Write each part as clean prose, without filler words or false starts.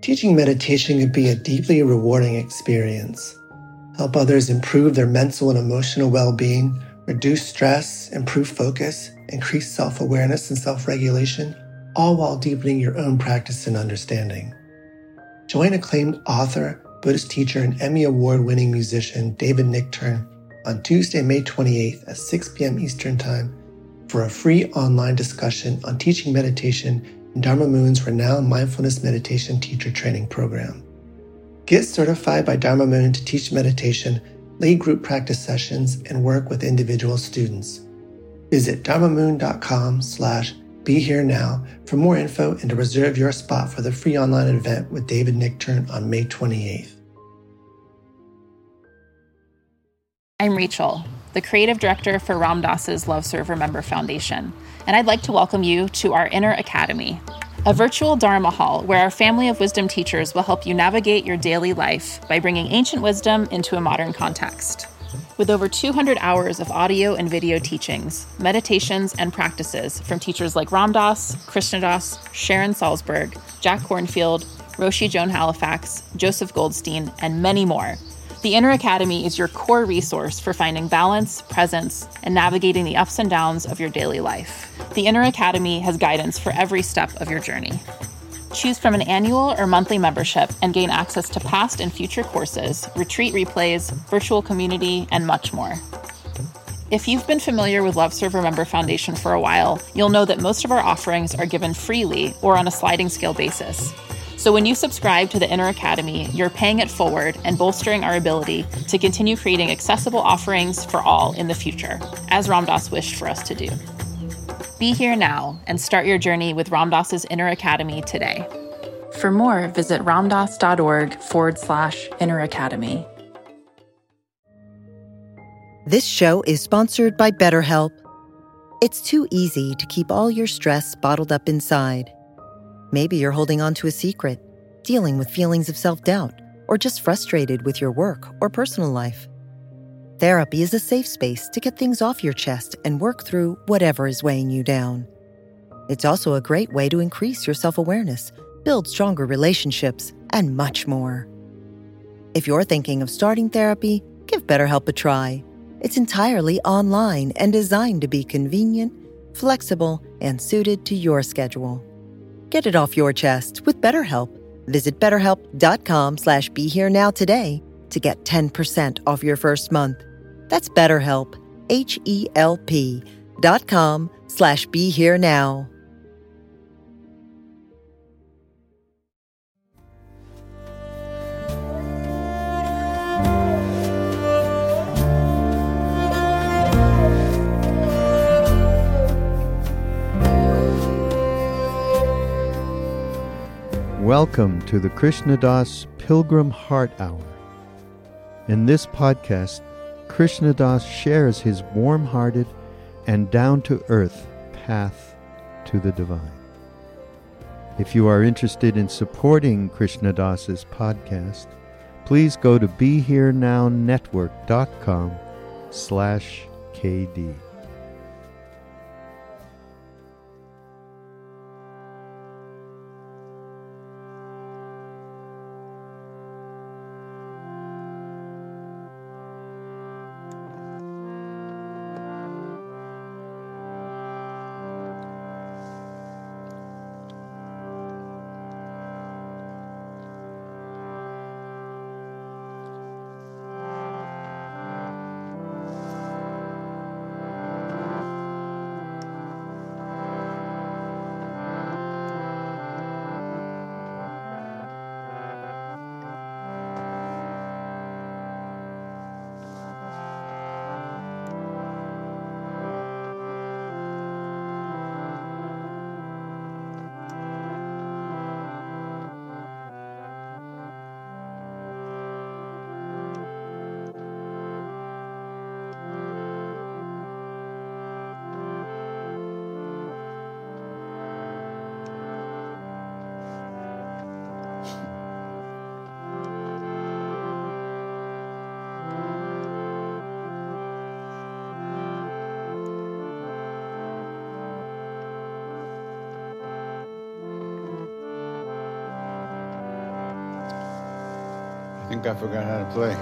Teaching meditation can be a deeply rewarding experience. Help others improve their mental and emotional well-being, reduce stress, improve focus, increase self-awareness and self-regulation, all while deepening your own practice and understanding. Join acclaimed author, Buddhist teacher, and Emmy Award-winning musician David Nichtern on Tuesday, May 28th at 6 p.m. Eastern Time for a free online discussion on teaching meditation in Dharma Moon's renowned mindfulness meditation teacher training program. Get certified by Dharma Moon to teach meditation, lead group practice sessions, and work with individual students. Visit dharmamoon.com/BeHereNow for more info and to reserve your spot for the free online event with David Nichtern on May 28th. I'm Rachel, the creative director for Ram Dass's Love Serve Remember Foundation, and I'd like to welcome you to our Inner Academy, a virtual Dharma hall where our family of wisdom teachers will help you navigate your daily life by bringing ancient wisdom into a modern context. With over 200 hours of audio and video teachings, meditations, and practices from teachers like Ram Dass, Krishna Das, Sharon Salzberg, Jack Kornfield, Roshi Joan Halifax, Joseph Goldstein, and many more, the Inner Academy is your core resource for finding balance, presence, and navigating the ups and downs of your daily life. The Inner Academy has guidance for every step of your journey. Choose from an annual or monthly membership and gain access to past and future courses, retreat replays, virtual community, and much more. If you've been familiar with Love Serve Remember Foundation for a while, you'll know that most of our offerings are given freely or on a sliding scale basis. So when you subscribe to the Inner Academy, you're paying it forward and bolstering our ability to continue creating accessible offerings for all in the future, as Ram Dass wished for us to do. Be here now and start your journey with Ram Dass's Inner Academy today. For more, visit ramdass.org/Inner Academy. This show is sponsored by BetterHelp. It's too easy to keep all your stress bottled up inside. Maybe you're holding on to a secret, dealing with feelings of self-doubt, or just frustrated with your work or personal life. Therapy is a safe space to get things off your chest and work through whatever is weighing you down. It's also a great way to increase your self-awareness, build stronger relationships, and much more. If you're thinking of starting therapy, give BetterHelp a try. It's entirely online and designed to be convenient, flexible, and suited to your schedule. Get it off your chest with BetterHelp. Visit BetterHelp.com/BeHereNow today to get 10% off your first month. That's BetterHelp, HELP.com/BeHereNow. Welcome to the Krishna Das Pilgrim Heart Hour. In this podcast, Krishna Das shares his warm-hearted and down-to-earth path to the divine. If you are interested in supporting Krishna Das's podcast, please go to BeHereNowNetwork.com/KD. I think I forgot how to play.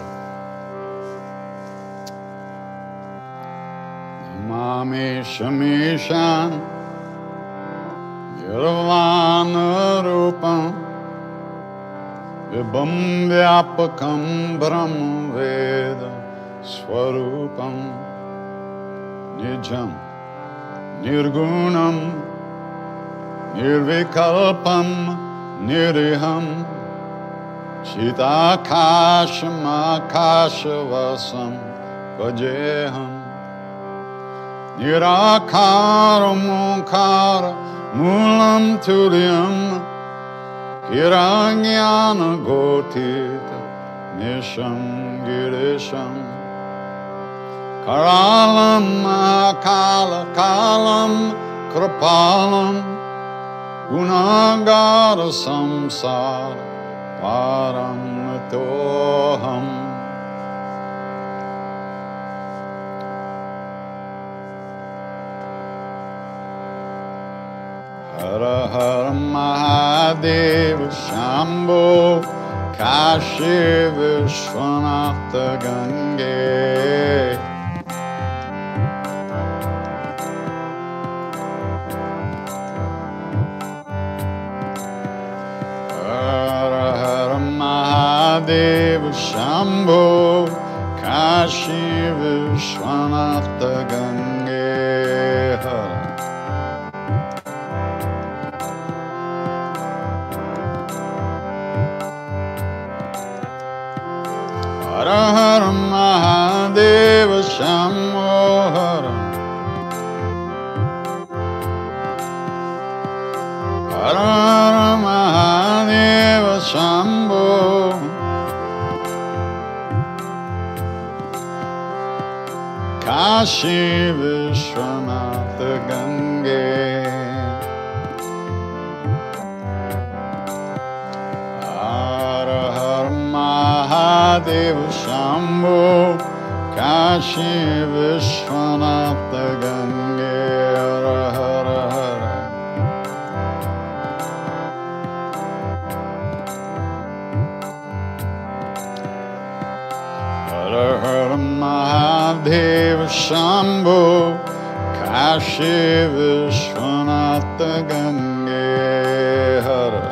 Namami Shamishan Nirvana Rupam Vibham Vyapakam Brahma Veda Swarupam Nijam Nirgunam Nirvikalpam Niriham Chitakasham Akashavasam Vajeham Nirakara Mukara Mulam Turyam Kiranyana Gotita Nisham Girisham Karalam Akala Kalam Kripalam Gunagara Samsara Param Natoham Hara Hara Mahadeva Shambho Kashi Vishwanatha Gange Hara Hara Mahadeva Shambho Kashi Vishwanatha Gange Hara Hara Hara Mahadeva Shambho Hara Hara Hara Mahadeva Shambho Kashi Vishwanatha Gange Hara Hara Mahadeva Shambho Kashi Vishwanatha Gange Hara Hara Hara Hara Hara Mahadeva Shambho Kashi Vishwanatha Gange Hara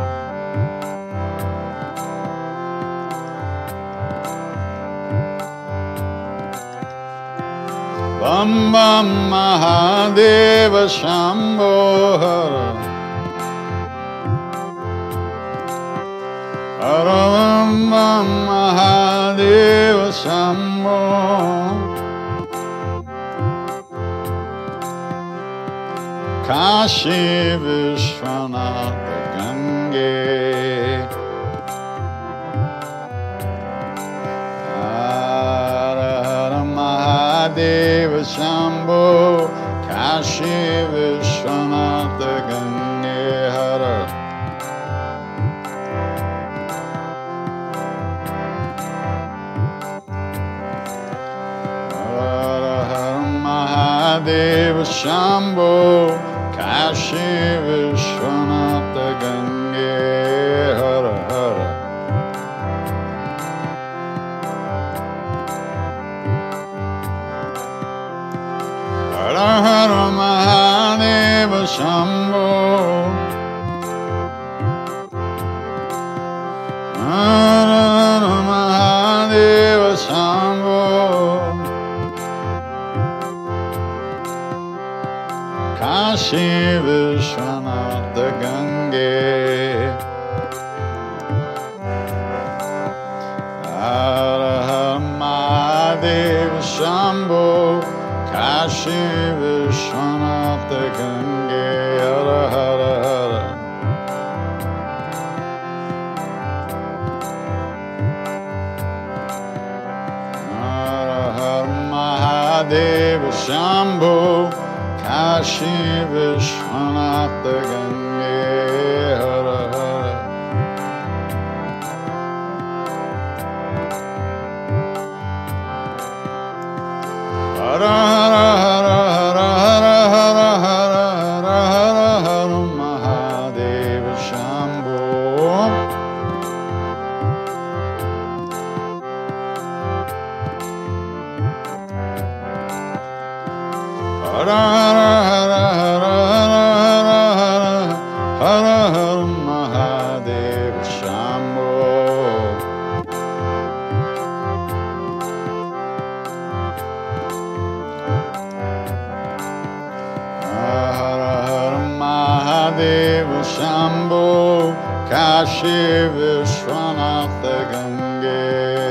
Bam Bam Mahadeva Shambho Hara Hara Bam Bam Mahadeva Shambho Kashi Vishwanatha Gange Hara Hara Mahadeva Shambho Kashi Vishwanatha Gange Hara Hara Hara Mahadeva Shambho Kashi Vishwanatha Gange Hara Hara Hara Hara Mahadeva Shambho Hara Hara Mahadeva Shambho Kashi Vishwanatha Gange Hara Hara Mahadeva Shambho Kashi Vishwanatha Gange Hara Hara Hara Hara Hara Mahadeva Shambho Kashi Vishwanatha Gange Hara Hara Hara Hara Hara Hara Hara Hara Hara Hara Hara Mahadeva Shambho Har Mahadeva Shambho. Har Har Mahadeva Shambho. Kashi Vishwanatha Gange.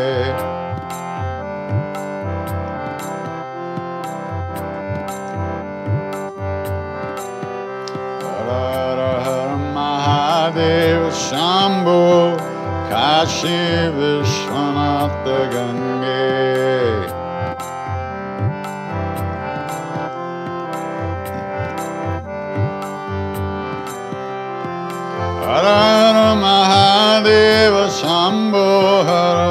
Mahadeva Shambho Kashi Vishwanatha Gange. Hara Hara Mahadeva Shambho Hara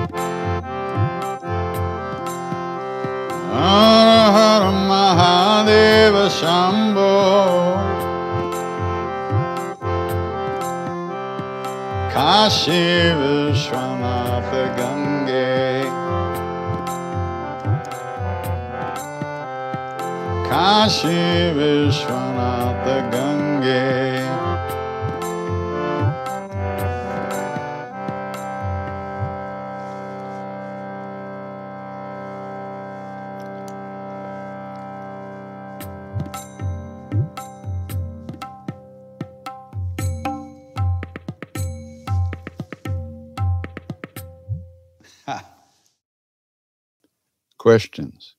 Hara Hara Mahadeva Shambho Kashi Vishwanatha Gange. Kashi Vishwanatha Gange. Questions?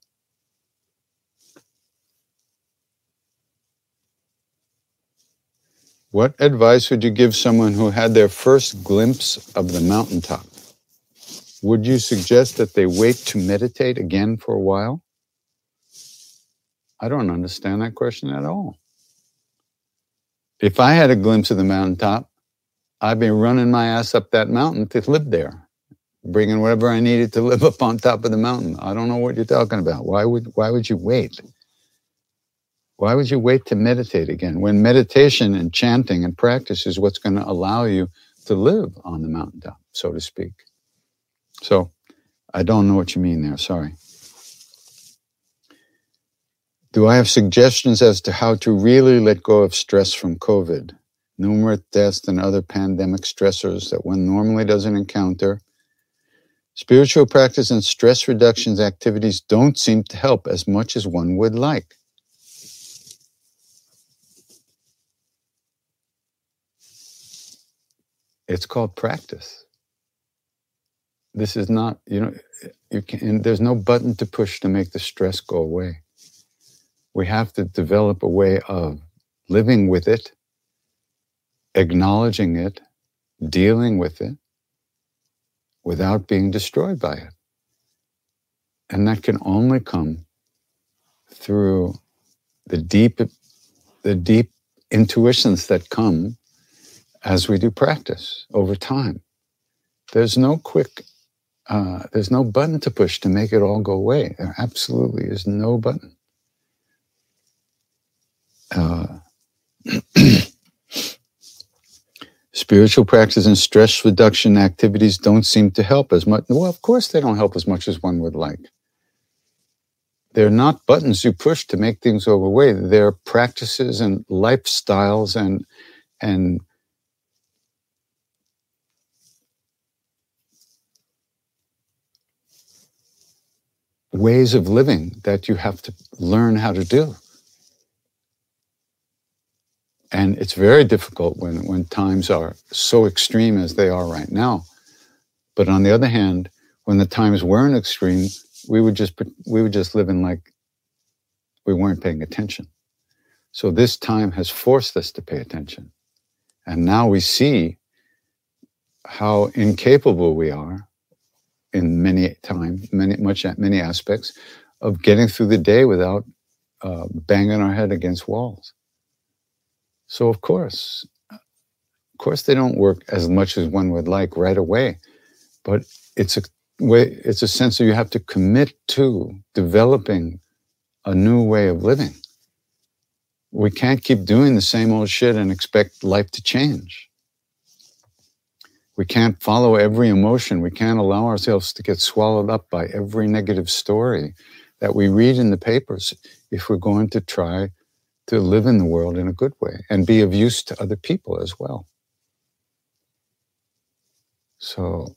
What advice would you give someone who had their first glimpse of the mountaintop? Would you suggest that they wait to meditate again for a while? I don't understand that question at all. If I had a glimpse of the mountaintop, I'd be running my ass up that mountain to live there, bringing whatever I needed to live up on top of the mountain. I don't know what you're talking about. Why would you wait? Why would you wait to meditate again when meditation and chanting and practice is what's going to allow you to live on the mountaintop, so to speak? So I don't know what you mean there. Sorry. Do I have suggestions as to how to really let go of stress from COVID? Numerous deaths and other pandemic stressors that one normally doesn't encounter. Spiritual practice and stress reduction activities don't seem to help as much as one would like. It's called practice. This is not, there's no button to push to make the stress go away. We have to develop a way of living with it, acknowledging it, dealing with it, without being destroyed by it. And that can only come through the deep intuitions that come as we do practice over time. There's no there's no button to push to make it all go away. There absolutely is no button. Spiritual practice and stress reduction activities don't seem to help as much. Well, of course they don't help as much as one would like. They're not buttons you push to make things go away. They're practices and lifestyles and ways of living that you have to learn how to do. And it's very difficult when times are so extreme as they are right now. But on the other hand, when the times weren't extreme, we would just live in like we weren't paying attention. So this time has forced us to pay attention. And now we see how incapable we are in many aspects of getting through the day without banging our head against walls. So of course they don't work as much as one would like right away, but it's a sense that you have to commit to developing a new way of living. We can't keep doing the same old shit and expect life to change. We can't follow every emotion. We can't allow ourselves to get swallowed up by every negative story that we read in the papers if we're going to try to live in the world in a good way and be of use to other people as well. So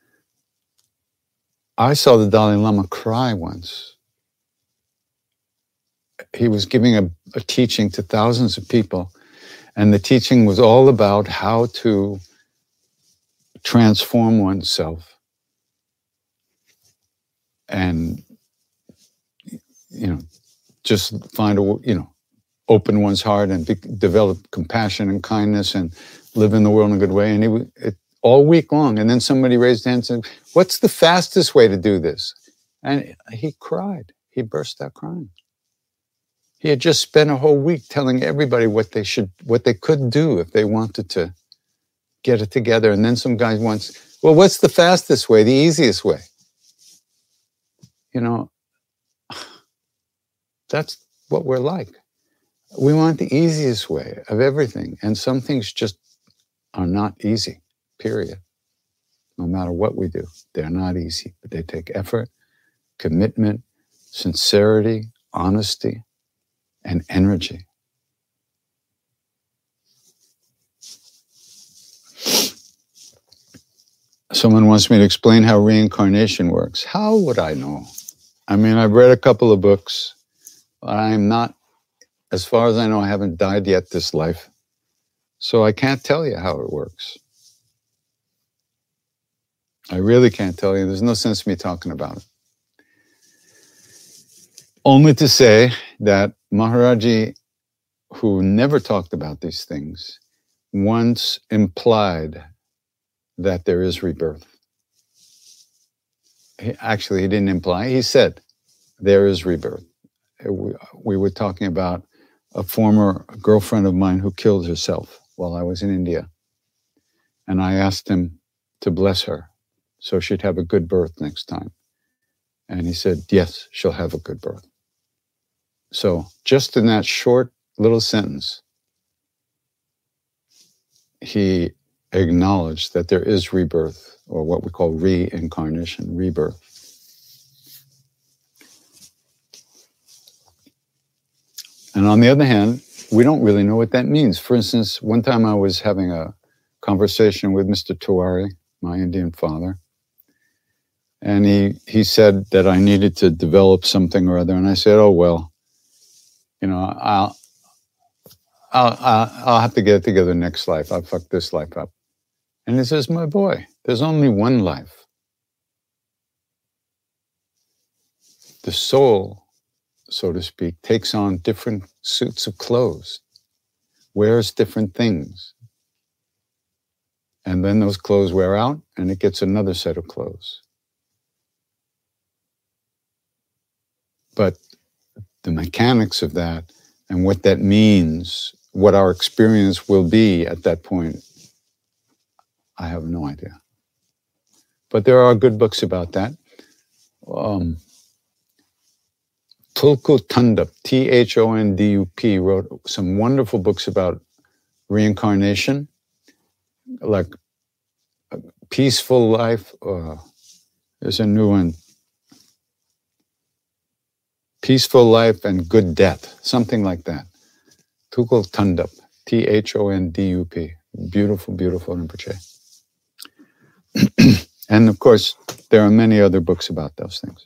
I saw the Dalai Lama cry once. He was giving a teaching to thousands of people, and the teaching was all about how to transform oneself and, just find open one's heart and develop compassion and kindness and live in the world in a good way. And all week long. And then somebody raised their hand and said, "What's the fastest way to do this?" And he cried. He burst out crying. He had just spent a whole week telling everybody what they could do if they wanted to get it together. And then some guy wants, "Well, what's the fastest way, the easiest way?" That's what we're like. We want the easiest way of everything. And some things just are not easy, period. No matter what we do, they're not easy, but they take effort, commitment, sincerity, honesty, and energy. Someone wants me to explain how reincarnation works. How would I know? I mean, I've read a couple of books, but I'm not, as far as I know, I haven't died yet this life. So I can't tell you how it works. I really can't tell you. There's no sense in me talking about it. Only to say that Maharaji, who never talked about these things, once implied that there is rebirth. He didn't imply. He said, there is rebirth. We were talking about a former girlfriend of mine who killed herself while I was in India. And I asked him to bless her so she'd have a good birth next time. And he said, yes, she'll have a good birth. So just in that short little sentence, he acknowledged that there is rebirth, or what we call reincarnation, rebirth. And on the other hand, we don't really know what that means. For instance, one time I was having a conversation with Mr. Tiwari, my Indian father, and he said that I needed to develop something or other. And I said, oh, well, I'll have to get it together next life. I'll fuck this life up. And he says, my boy, there's only one life. The soul, so to speak, takes on different suits of clothes, wears different things. And then those clothes wear out and it gets another set of clothes. But the mechanics of that and what that means, what our experience will be at that point, I have no idea. But there are good books about that. Tulku Tundup, Thondup, wrote some wonderful books about reincarnation, like Peaceful Life. There's a new one. Peaceful Life and Good Death, something like that. Tulku Tundup, Thondup. Beautiful, beautiful Rinpoche. And of course, there are many other books about those things.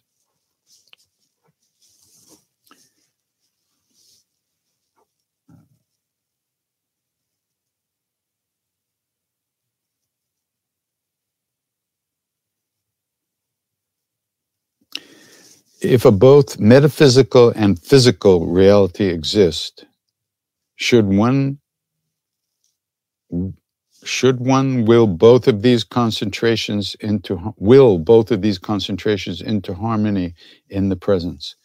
If both metaphysical and physical reality exist, should one will both of these concentrations into harmony in the presence?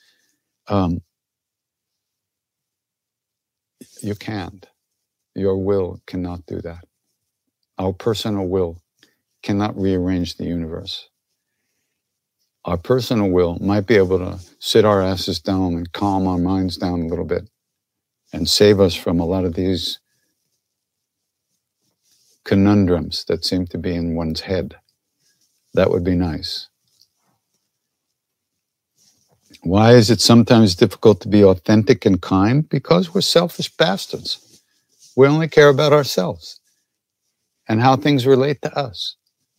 You can't. Your will cannot do that. Our personal will cannot rearrange the universe. Our personal will might be able to sit our asses down and calm our minds down a little bit and save us from a lot of these conundrums that seem to be in one's head. That would be nice. Why is it sometimes difficult to be authentic and kind? Because we're selfish bastards. We only care about ourselves and how things relate to us.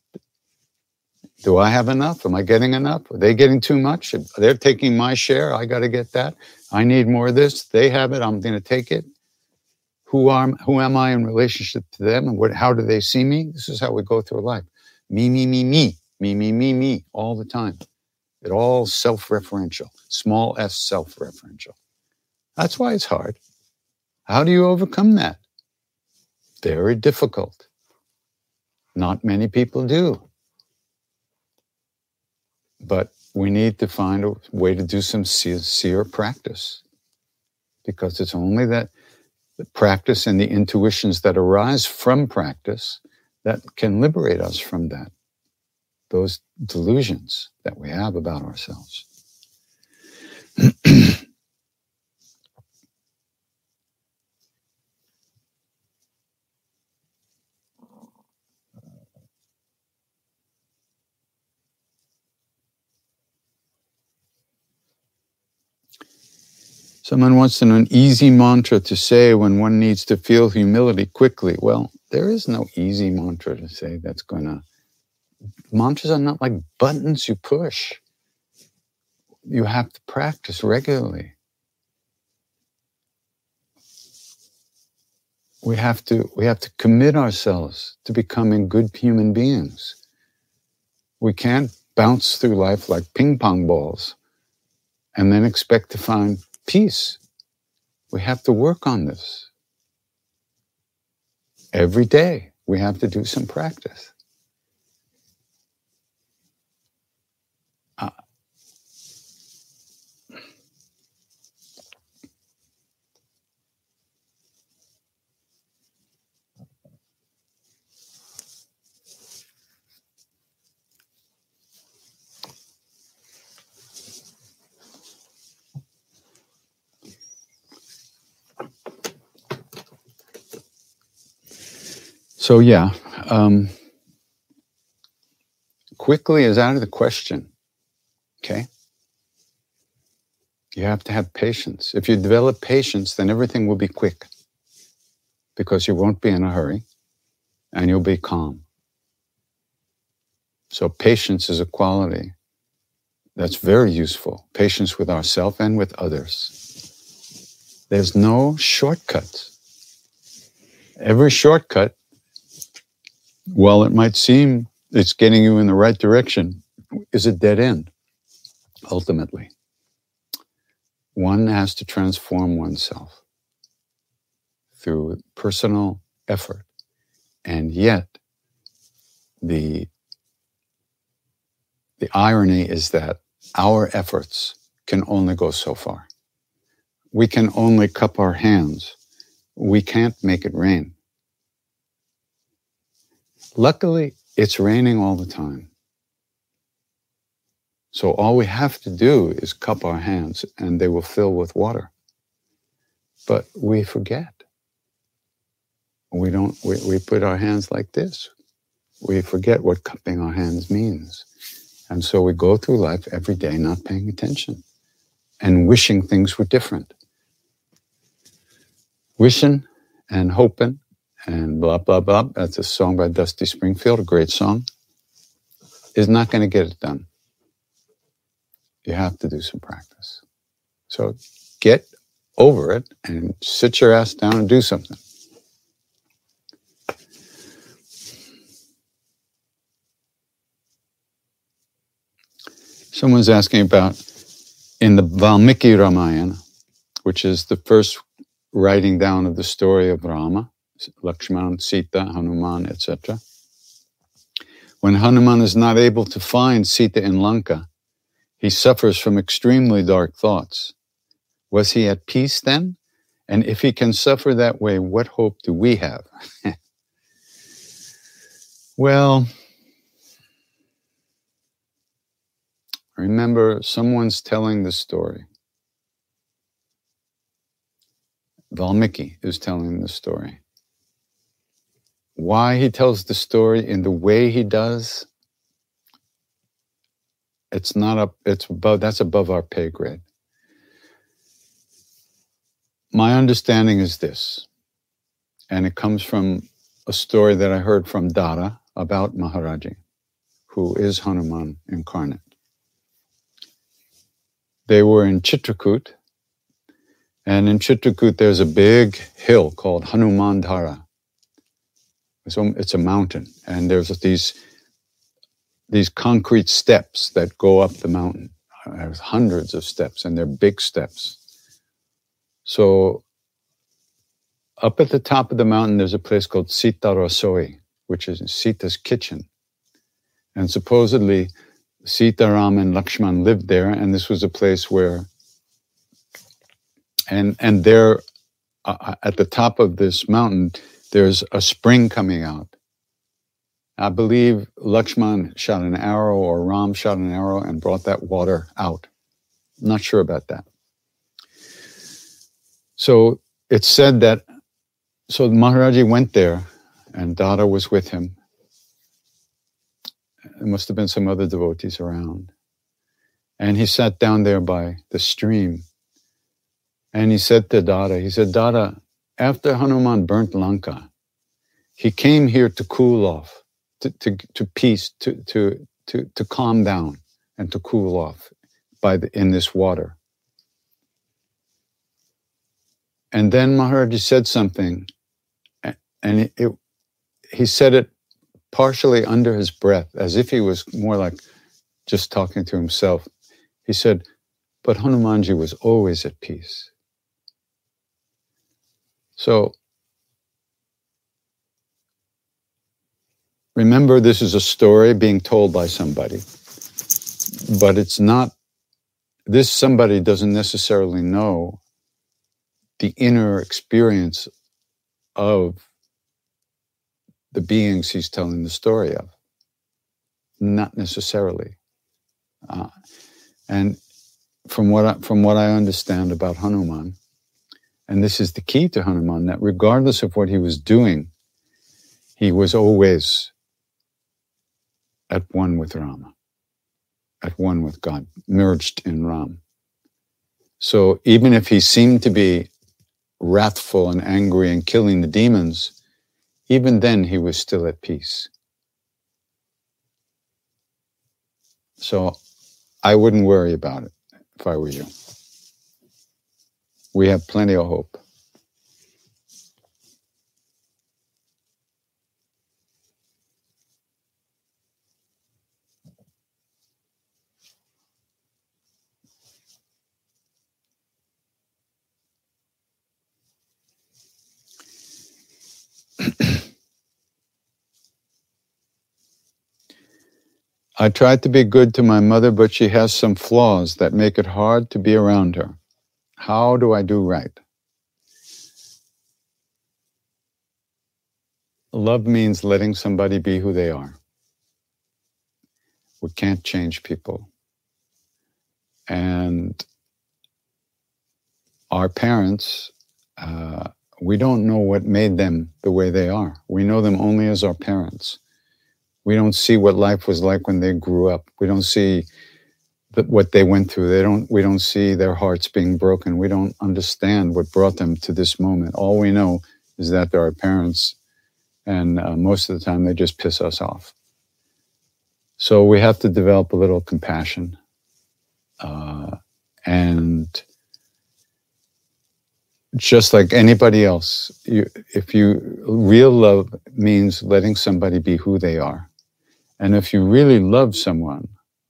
Do I have enough? Am I getting enough? Are they getting too much? They're taking my share. I got to get that. I need more of this. They have it. I'm going to take it. Who am I in relationship to them? And how do they see me? This is how we go through life. Me, me, me, me, me, me, me, me, all the time. It all self-referential, small s self-referential. That's why it's hard. How do you overcome that? Very difficult. Not many people do. But we need to find a way to do some sincere practice, because it's only that the practice and the intuitions that arise from practice that can liberate us from that, those delusions that we have about ourselves. Someone wants to know an easy mantra to say when one needs to feel humility quickly. Well, there is no easy mantra to say that's going to... Mantras are not like buttons you push. You have to practice regularly. We have to commit ourselves to becoming good human beings. We can't bounce through life like ping pong balls and then expect to find peace. We have to work on this. Every day, we have to do some practice. So yeah, quickly is out of the question, okay? You have to have patience. If you develop patience, then everything will be quick, because you won't be in a hurry and you'll be calm. So patience is a quality that's very useful. Patience with ourselves and with others. There's no shortcuts. Every shortcut, while it might seem it's getting you in the right direction, is a dead end, ultimately. One has to transform oneself through personal effort. And yet, the irony is that our efforts can only go so far. We can only cup our hands. We can't make it rain. Luckily, it's raining all the time. So all we have to do is cup our hands and they will fill with water. But we forget. We put our hands like this. We forget what cupping our hands means. And so we go through life every day not paying attention and wishing things were different. Wishing and hoping and blah, blah, blah. That's a song by Dusty Springfield, a great song. Is not going to get it done. You have to do some practice. So get over it and sit your ass down and do something. Someone's asking about, in the Valmiki Ramayana, which is the first writing down of the story of Rama, Lakshmana, Sita, Hanuman, etc. When Hanuman is not able to find Sita in Lanka, he suffers from extremely dark thoughts. Was he at peace then? And if he can suffer that way, what hope do we have? Well, remember, someone's telling the story. Valmiki is telling the story. Why he tells the story in the way he does, it's not up, it's above, that's above our pay grade. My understanding is this, and it comes from a story that I heard from Dada about Maharaji, who is Hanuman incarnate. They were in Chitrakoot, and in Chitrakoot there's a big hill called Hanumandhara. So it's a mountain, and there's these concrete steps that go up the mountain. There's hundreds of steps, and they're big steps. So up at the top of the mountain, there's a place called Sita Rasoi, which is Sita's kitchen. And supposedly, Sita, Ram, and Lakshman lived there, and this was a place where, and there, at the top of this mountain, there's a spring coming out. I believe Lakshman shot an arrow, or Ram shot an arrow and brought that water out. I'm not sure about that. So it's said that, so Maharaji went there, and Dada was with him. There must have been some other devotees around. And he sat down there by the stream. And he said to Dada, he said, Dada, after Hanuman burnt Lanka, he came here to cool off, to peace, to calm down and to cool off in this water. And then Maharaji said something, and he said it partially under his breath, as if he was more like just talking to himself. He said, but Hanumanji was always at peace. So, remember, this is a story being told by somebody, but it's not, this somebody doesn't necessarily know the inner experience of the beings he's telling the story of. Not necessarily. And from what I understand about Hanuman, and this is the key to Hanuman, that regardless of what he was doing, he was always at one with Rama, at one with God, merged in Ram. So even if he seemed to be wrathful and angry and killing the demons, even then he was still at peace. So I wouldn't worry about it if I were you. We have plenty of hope. I tried to be good to my mother, but she has some flaws that make it hard to be around her. How do I do right? Love means letting somebody be who they are. We can't change people. And our parents, we don't know what made them the way they are. We know them only as our parents. We don't see what life was like when they grew up. We don't see what they went through. We don't see their hearts being broken. We don't understand what brought them to this moment. All we know is that they're our parents, and most of the time they just piss us off. So we have to develop a little compassion. And just like anybody else, real love means letting somebody be who they are. And if you really love someone,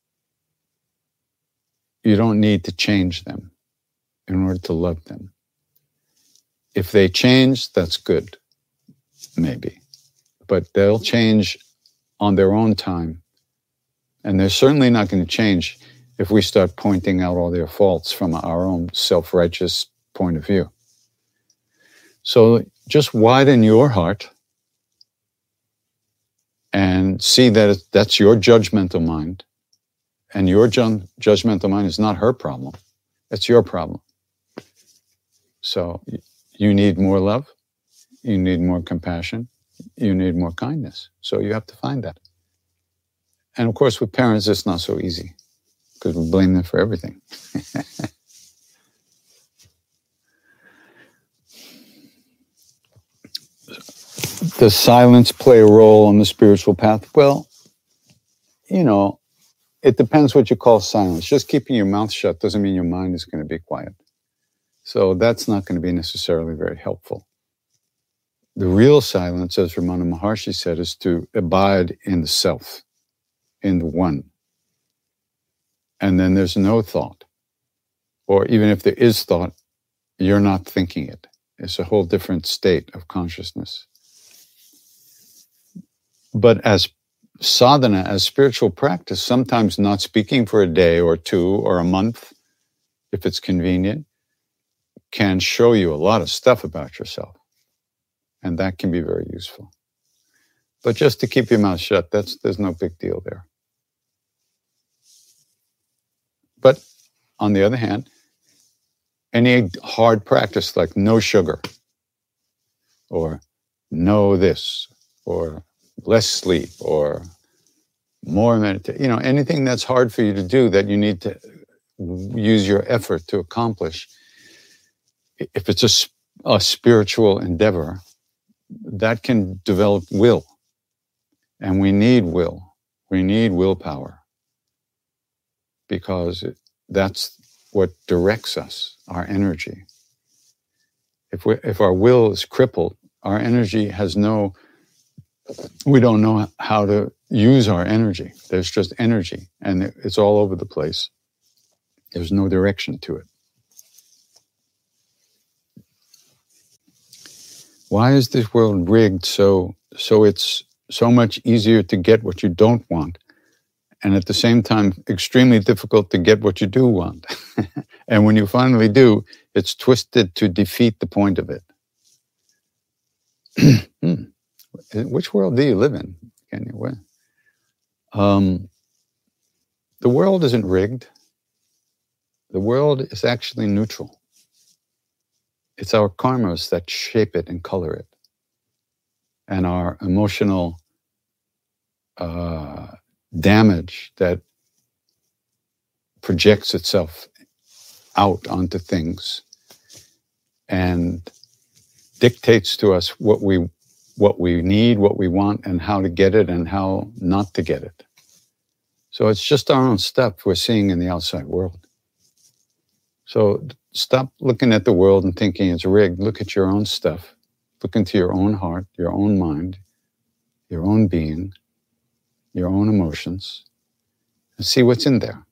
you don't need to change them in order to love them. If they change, that's good, maybe. But they'll change on their own time. And they're certainly not going to change if we start pointing out all their faults from our own self-righteous point of view. So just widen your heart and see that that's your judgmental mind. And your judgmental mind is not her problem. It's your problem. So you need more love. You need more compassion. You need more kindness. So you have to find that. And of course, with parents, it's not so easy. because we blame them for everything. Does silence play a role on the spiritual path? Well, it depends what you call silence. Just keeping your mouth shut doesn't mean your mind is going to be quiet. So that's not going to be necessarily very helpful. The real silence, as Ramana Maharshi said, is to abide in the self, in the one. And then there's no thought. Or even if there is thought, you're not thinking it. It's a whole different state of consciousness. But as sadhana, as spiritual practice, sometimes not speaking for a day or two or a month, if it's convenient, can show you a lot of stuff about yourself. And that can be very useful. But just to keep your mouth shut, there's no big deal there. But on the other hand, any hard practice like no sugar, or no this, or less sleep, or more meditation, anything that's hard for you to do that you need to use your effort to accomplish, if it's a spiritual endeavor, that can develop will. And we need will. We need willpower. Because that's what directs us, our energy. If our will is crippled, our energy we don't know how to use our energy. There's just energy, and it's all over the place. There's no direction to it. Why is this world rigged so it's so much easier to get what you don't want, and at the same time extremely difficult to get what you do want? And when you finally do, it's twisted to defeat the point of it. Which world do you live in? The world isn't rigged. The world is actually neutral. It's our karmas that shape it and color it. And our emotional damage that projects itself out onto things and dictates to us what we need, what we want, and how to get it and how not to get it. So it's just our own stuff we're seeing in the outside world. So stop looking at the world and thinking it's rigged. Look at your own stuff. Look into your own heart, your own mind, your own being, your own emotions, and see what's in there.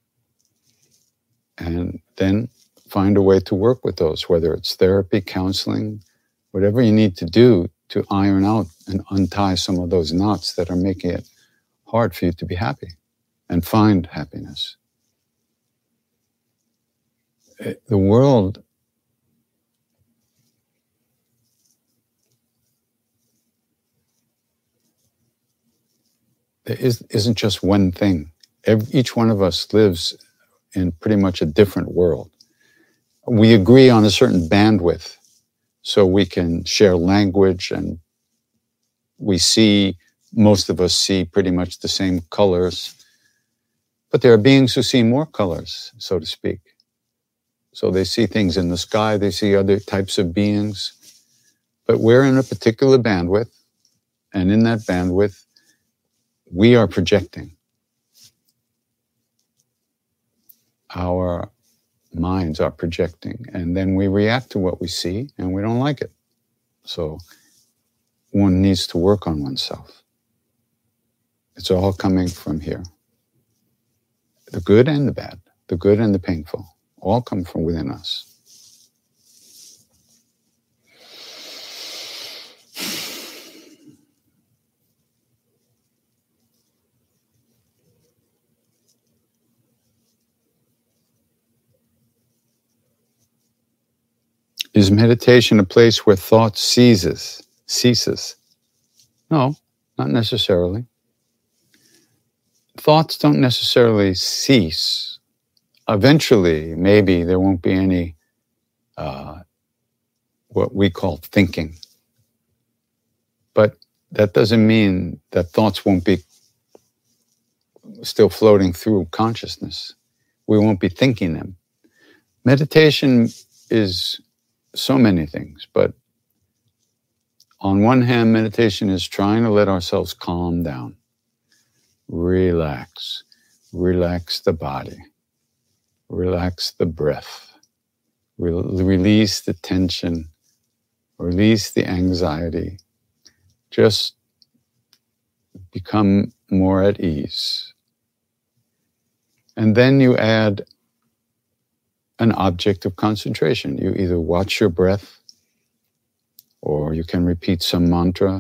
And then find a way to work with those, whether it's therapy, counseling, whatever you need to do to iron out and untie some of those knots that are making it hard for you to be happy and find happiness. The world isn't just one thing. Each one of us lives in pretty much a different world. We agree on a certain bandwidth, so we can share language, and most of us see pretty much the same colors. But there are beings who see more colors, so to speak. So they see things in the sky, they see other types of beings. But we're in a particular bandwidth, and in that bandwidth, we are projecting. Our minds are projecting, and then we react to what we see, and we don't like it. So one needs to work on oneself. It's all coming from here. The good and the bad, the good and the painful, all come from within us. Is meditation a place where thought ceases? No, not necessarily. Thoughts don't necessarily cease. Eventually, maybe there won't be any what we call thinking. But that doesn't mean that thoughts won't be still floating through consciousness. we won't be thinking them. Meditation is so many things, but on one hand, meditation is trying to let ourselves calm down, relax the body, relax the breath, release the tension, release the anxiety, just become more at ease. And then you add an object of concentration. You either watch your breath, or you can repeat some mantra.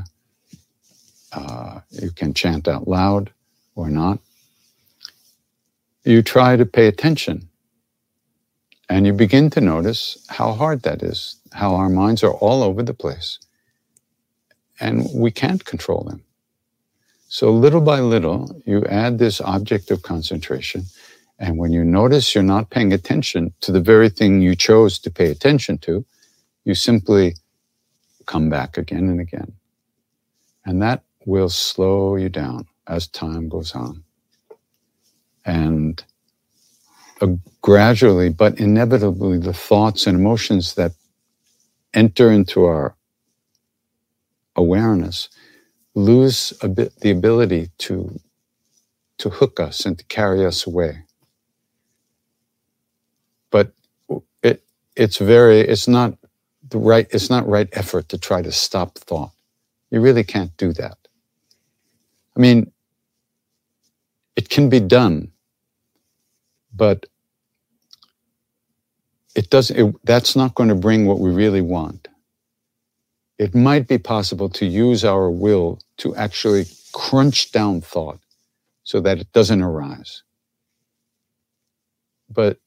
You can chant out loud or not. You try to pay attention, and you begin to notice how hard that is, how our minds are all over the place, and we can't control them. So little by little, you add this object of concentration, and when you notice you're not paying attention to the very thing you chose to pay attention to, you simply come back again and again. And that will slow you down as time goes on. And gradually, but inevitably, the thoughts and emotions that enter into our awareness lose a bit the ability to hook us and to carry us away. But it's not right effort to try to stop thought. You really can't do that. I mean, it can be done, but that's not going to bring what we really want. It might be possible to use our will to actually crunch down thought so that it doesn't arise. But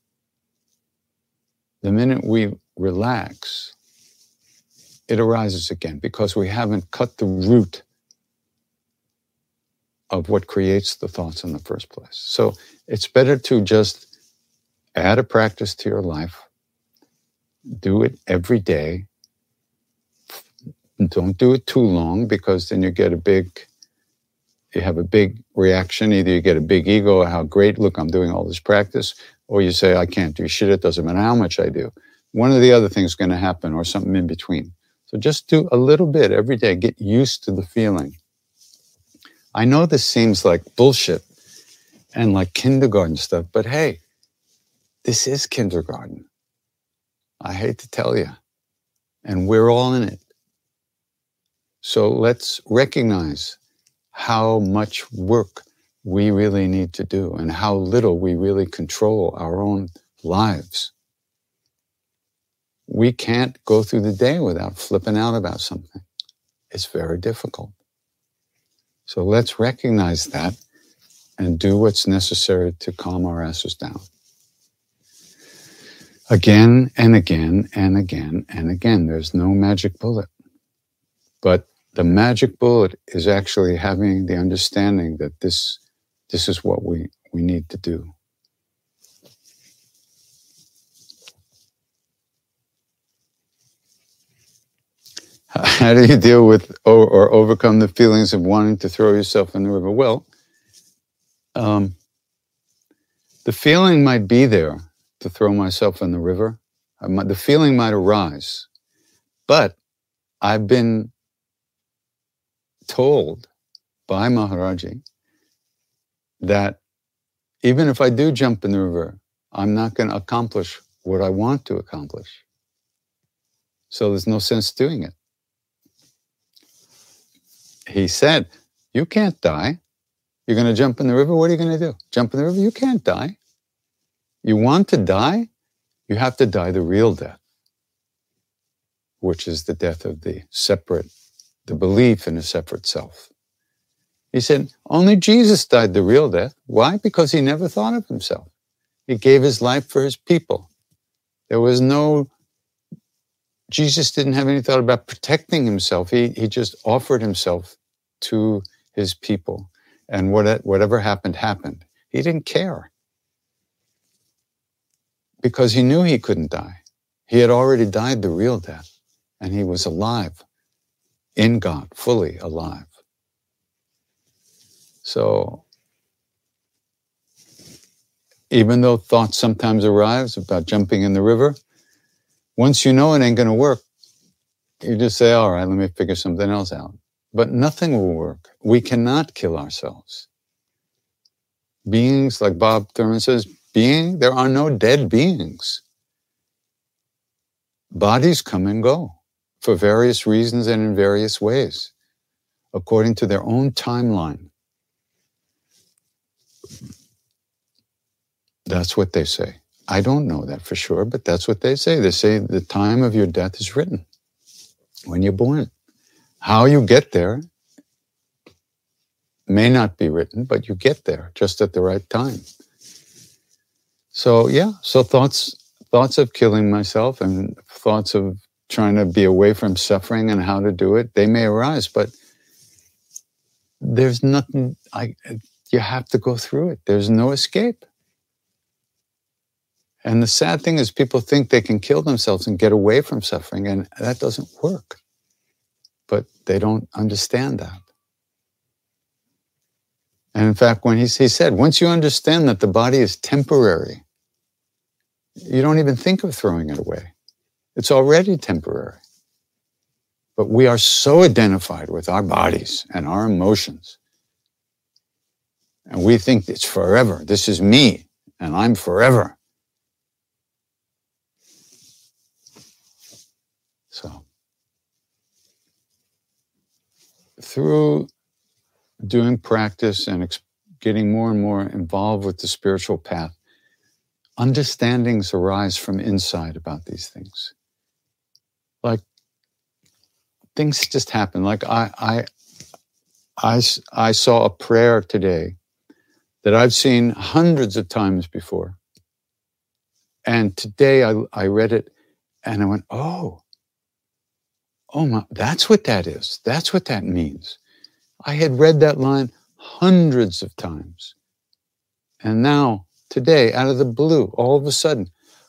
the minute we relax, it arises again because we haven't cut the root of what creates the thoughts in the first place. So it's better to just add a practice to your life. Do it every day. Don't do it too long, because then you have a big reaction. Either you get a big ego, how great, look, I'm doing all this practice, or you say, I can't do shit, it doesn't matter how much I do. One or the other thing is going to happen, or something in between. So just do a little bit every day. Get used to the feeling. I know this seems like bullshit and like kindergarten stuff, but hey, this is kindergarten. I hate to tell you. And we're all in it. So let's recognize how much work we really need to do and how little we really control our own lives. We can't go through the day without flipping out about something. It's very difficult. So let's recognize that and do what's necessary to calm our asses down. Again and again and again and again. There's no magic bullet. But the magic bullet is actually having the understanding that this is what we need to do. How do you deal with or overcome the feelings of wanting to throw yourself in the river? Well, the feeling might be there to throw myself in the river. The feeling might arise. But I've been told by Maharaji that even if I do jump in the river, I'm not going to accomplish what I want to accomplish. So there's no sense doing it. He said, you can't die. You're going to jump in the river, what are you going to do? Jump in the river? You can't die. You want to die? You have to die the real death, which is the death of the belief in a separate self. He said, only Jesus died the real death. Why? Because he never thought of himself. He gave his life for his people. Jesus didn't have any thought about protecting himself. He just offered himself to his people. And whatever happened, happened. He didn't care. Because he knew he couldn't die. He had already died the real death. And he was alive in God, fully alive. So Even though thoughts sometimes arise about jumping in the river, once you know it ain't going to work, you just say, all right, let me figure something else out. But nothing will work. We cannot kill ourselves. Beings, like Bob Thurman says, there are no dead beings. Bodies come and go for various reasons and in various ways, according to their own timeline. That's what they say. I don't know that for sure, but that's what they say. They say the time of your death is written when you're born. How you get there may not be written, but you get there just at the right time. So thoughts of killing myself and thoughts of trying to be away from suffering and how to do it, they may arise, but there's nothing, you have to go through it. There's no escape. And the sad thing is people think they can kill themselves and get away from suffering, and that doesn't work. But they don't understand that. And in fact, when he said, once you understand that the body is temporary, you don't even think of throwing it away. It's already temporary. But we are so identified with our bodies and our emotions. And we think it's forever. This is me, and I'm forever. So, through doing practice and getting more and more involved with the spiritual path, understandings arise from inside about these things. Like, things just happen. Like I saw a prayer today that I've seen hundreds of times before. And today I read it and I went, oh my, that's what that is. That's what that means. I had read that line hundreds of times. And now, today, out of the blue, all of a sudden,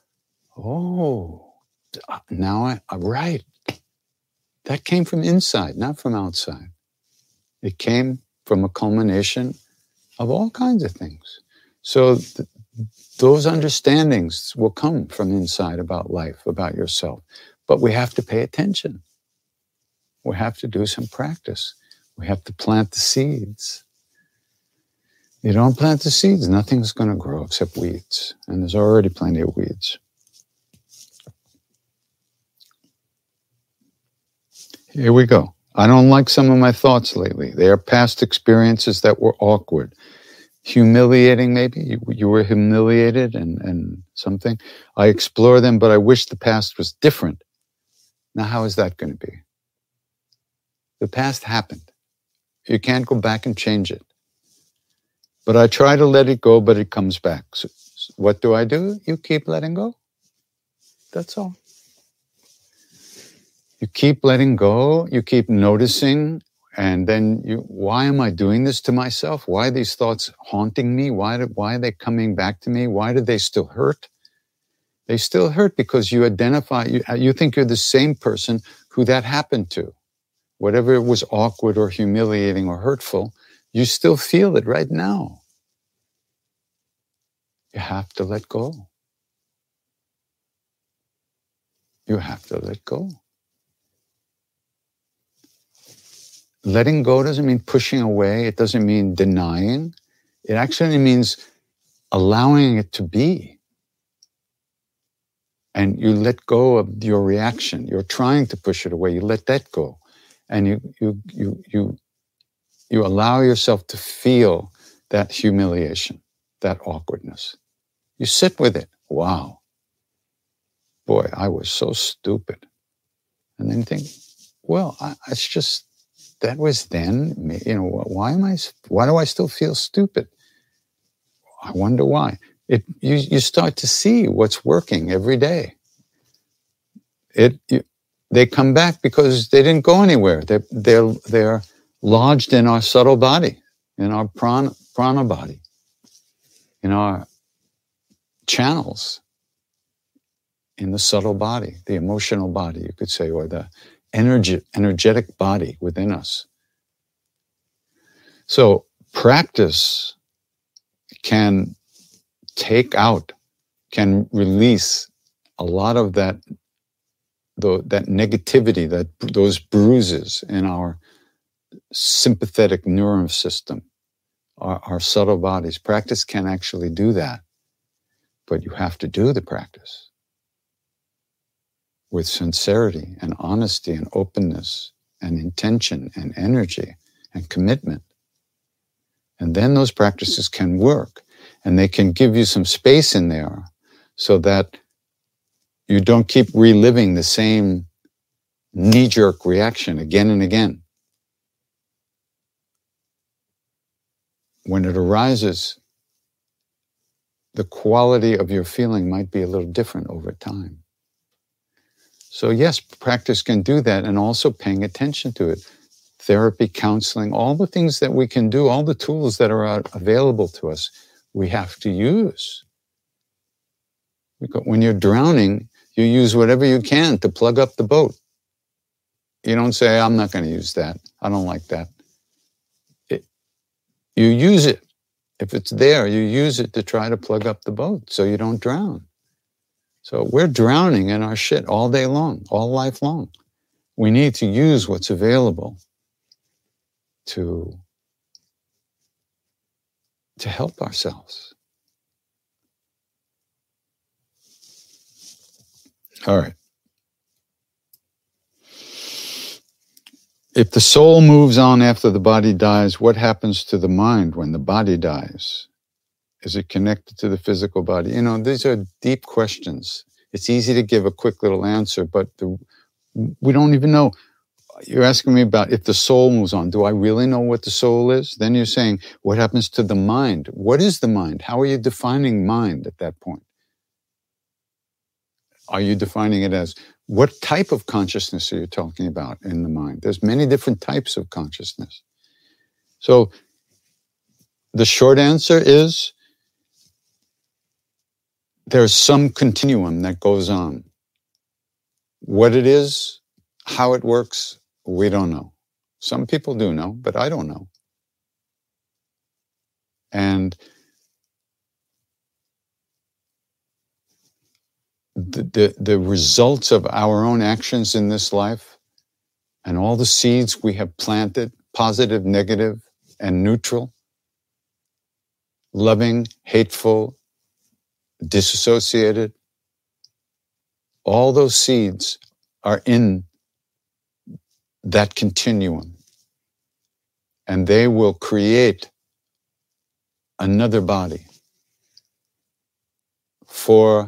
now I'm right. That came from inside, not from outside. It came from a culmination of all kinds of things. So those understandings will come from inside about life, about yourself. But we have to pay attention. We have to do some practice. We have to plant the seeds. You don't plant the seeds, nothing's going to grow except weeds. And there's already plenty of weeds. Here we go. I don't like some of my thoughts lately. They are past experiences that were awkward. Humiliating, maybe. You were humiliated and something. I explore them, but I wish the past was different. Now, how is that going to be? The past happened. You can't go back and change it. But I try to let it go, but it comes back. So what do? You keep letting go. That's all. You keep letting go. You keep noticing. And then why am I doing this to myself? Why are these thoughts haunting me? Why are they coming back to me? Why do they still hurt? They still hurt because you identify, you think you're the same person who that happened to. Whatever was awkward or humiliating or hurtful, you still feel it right now. You have to let go. You have to let go. Letting go doesn't mean pushing away. It doesn't mean denying. It actually means allowing it to be. And you let go of your reaction. You're trying to push it away. You let that go. And you allow yourself to feel that humiliation, that awkwardness. You sit with it. Wow. Boy, I was so stupid. And then you think, well, it's just, that was then. Why do I still feel stupid? I wonder why. You start to see what's working every day. They come back because they didn't go anywhere. They're lodged in our subtle body, in our prana body, in our channels, in the subtle body, the emotional body, you could say, or the energetic body within us. So practice can can release a lot of that negativity, those bruises in our sympathetic nervous system, our subtle bodies. Practice can actually do that, but you have to do the practice with sincerity and honesty and openness and intention and energy and commitment. And then those practices can work, and they can give you some space in there so that you don't keep reliving the same knee-jerk reaction again and again. When it arises, the quality of your feeling might be a little different over time. So yes, practice can do that, and also paying attention to it. Therapy, counseling, all the things that we can do, all the tools that are available to us, we have to use. Because when you're drowning, you use whatever you can to plug up the boat. You don't say, I'm not going to use that. I don't like that. You use it. If it's there, you use it to try to plug up the boat so you don't drown. So we're drowning in our shit all day long, all life long. We need to use what's available to help ourselves. All right. If the soul moves on after the body dies, what happens to the mind when the body dies? Is it connected to the physical body? You know, these are deep questions. It's easy to give a quick little answer, but we don't even know. You're asking me about if the soul moves on. Do I really know what the soul is? Then you're saying, what happens to the mind? What is the mind? How are you defining mind at that point? Are you defining it as, what type of consciousness are you talking about in the mind? There's many different types of consciousness. So the short answer is, there's some continuum that goes on. What it is, how it works, we don't know. Some people do know, but I don't know. And the results of our own actions in this life and all the seeds we have planted, positive, negative, and neutral, loving, hateful, disassociated, all those seeds are in that continuum, and they will create another body for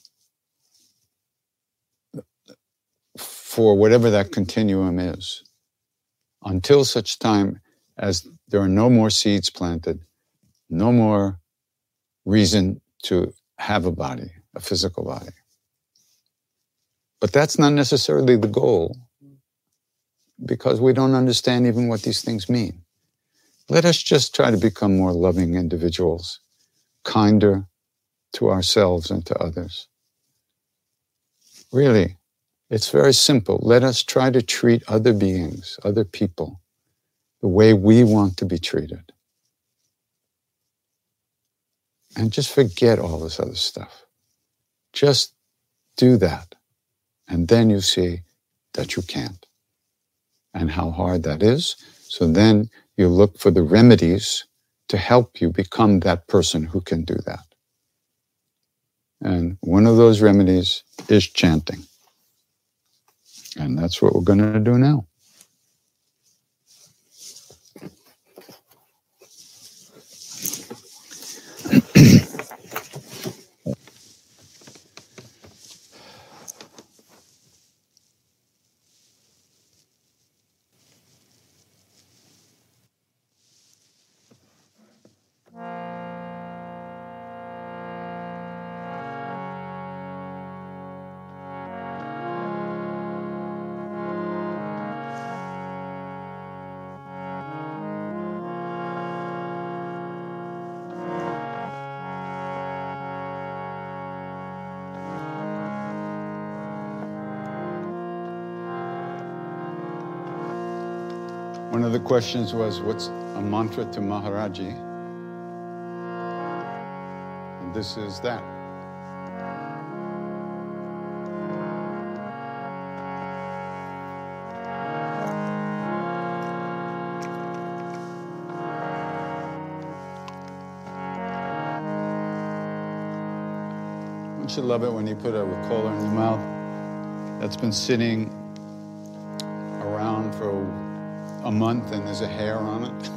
whatever that continuum is, until such time as there are no more seeds planted, no more reason to have a body, a physical body. But that's not necessarily the goal, because we don't understand even what these things mean. Let us just try to become more loving individuals, kinder to ourselves and to others. Really, it's very simple. Let us try to treat other beings, other people, the way we want to be treated. And just forget all this other stuff. Just do that. And then you see that you can't, and how hard that is. So then you look for the remedies to help you become that person who can do that. And one of those remedies is chanting. And that's what we're going to do now. One of the questions was, what's a mantra to Maharaji? And this is that. Don't you love it when you put a Ricola in your mouth that's been sitting around for a month and there's a hair on it?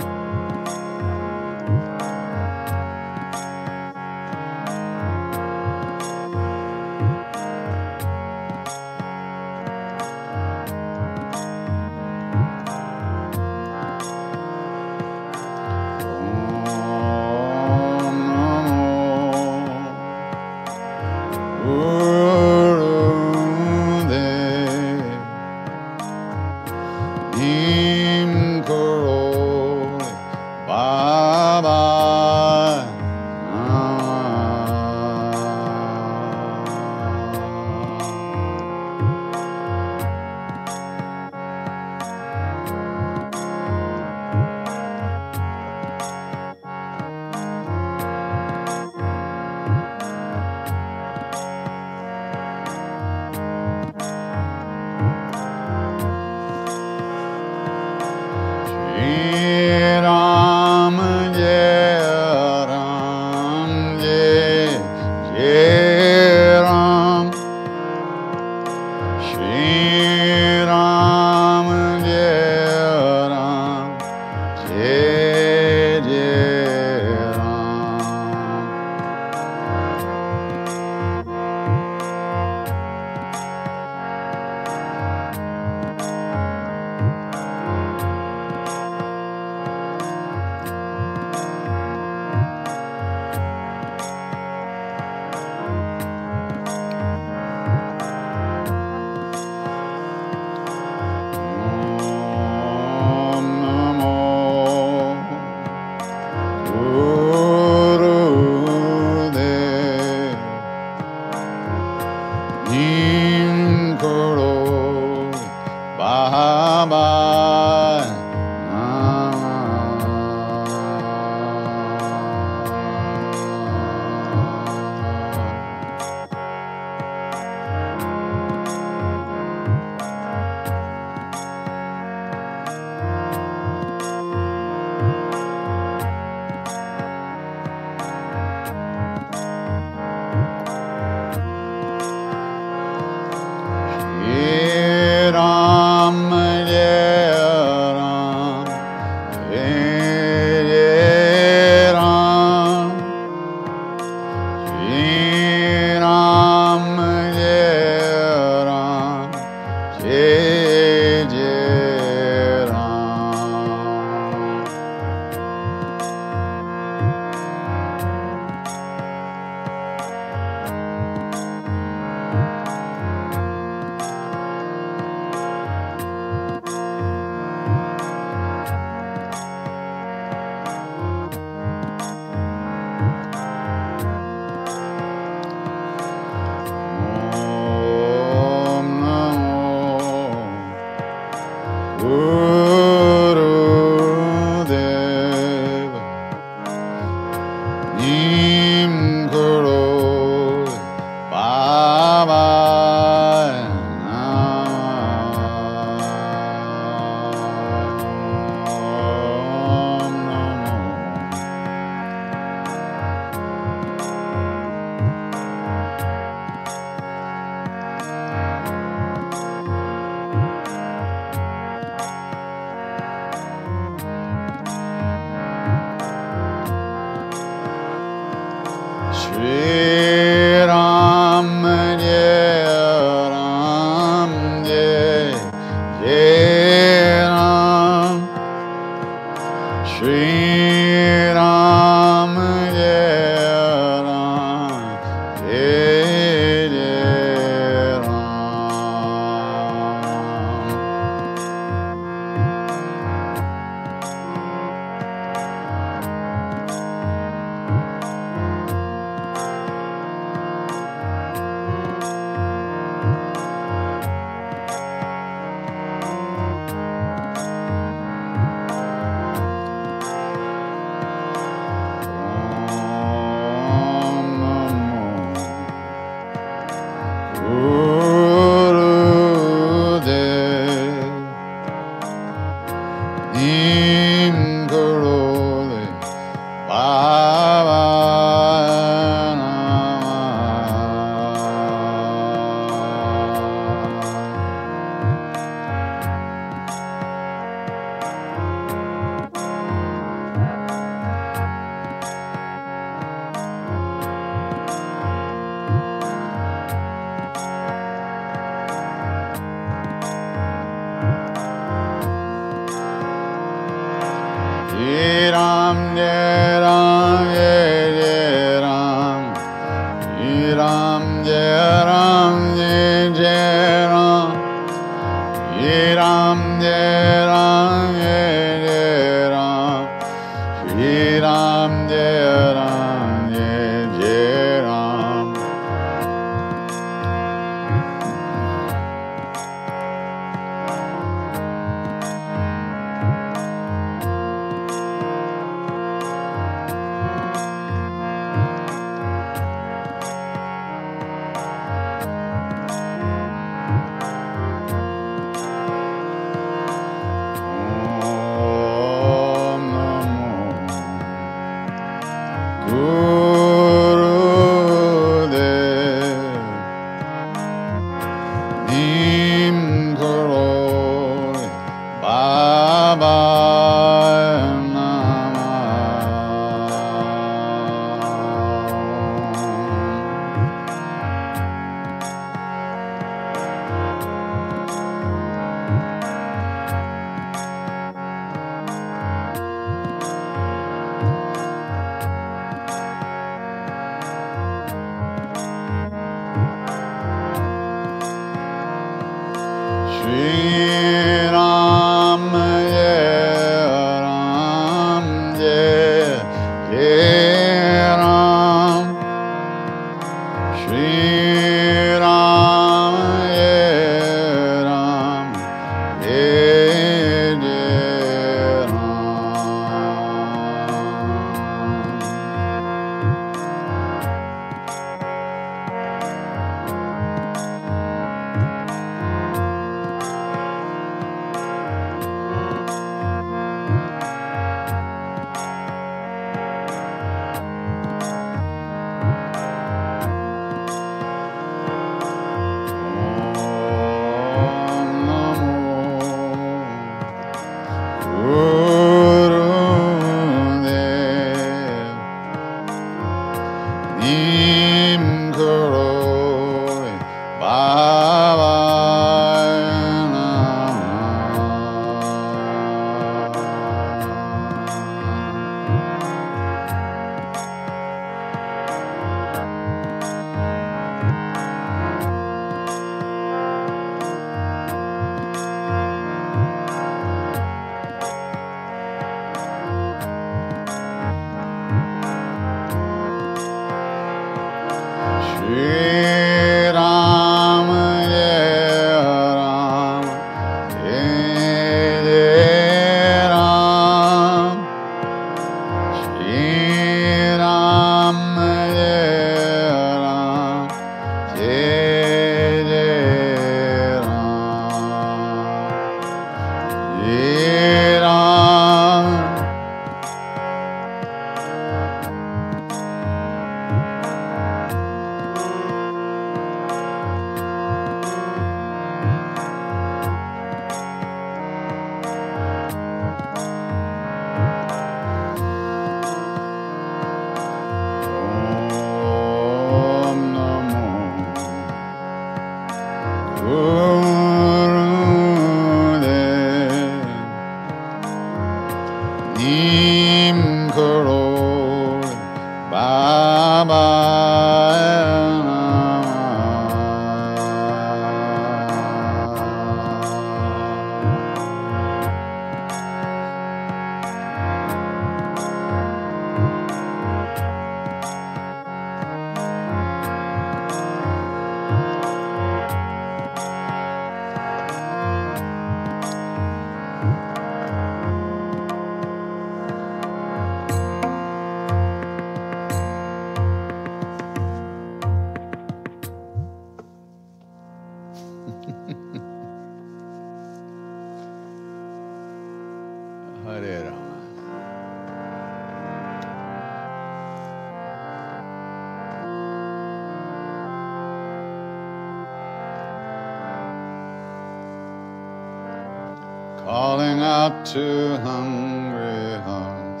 calling out to hungry hearts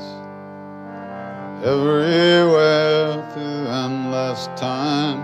everywhere through endless time.